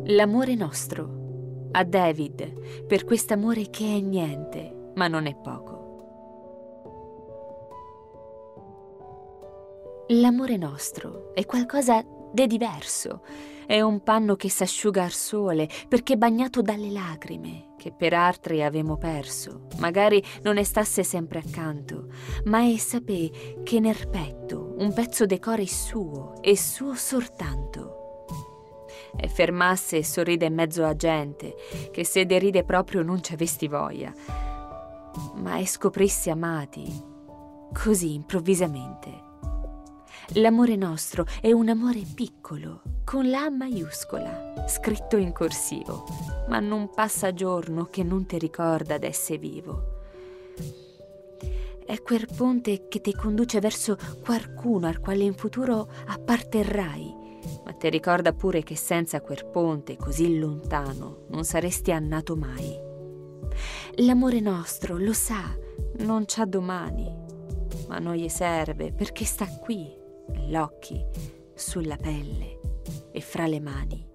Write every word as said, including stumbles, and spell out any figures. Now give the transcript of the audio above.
L'amore nostro, a David, per quest'amore che è niente, ma non è poco. L'amore nostro è qualcosa di diverso, è un panno che s'asciuga al sole perché bagnato dalle lacrime che per altri avemo perso. Magari non ne stasse sempre accanto, ma è sapè che nel petto un pezzo de core è suo, è suo soltanto. E fermasse e sorride in mezzo a gente che se deride proprio non ci avesti voglia, ma e scoprissi amati così improvvisamente. L'amore nostro è un amore piccolo, con la A maiuscola, scritto in corsivo, ma non passa giorno che non ti ricorda d'esse vivo. È quel ponte che ti conduce verso qualcuno al quale in futuro apparterrai, ma ti ricorda pure che senza quel ponte così lontano non saresti annato mai. L'amore nostro, lo sa, non c'ha domani, ma non gli serve perché sta qui, negli occhi, sulla pelle e fra le mani.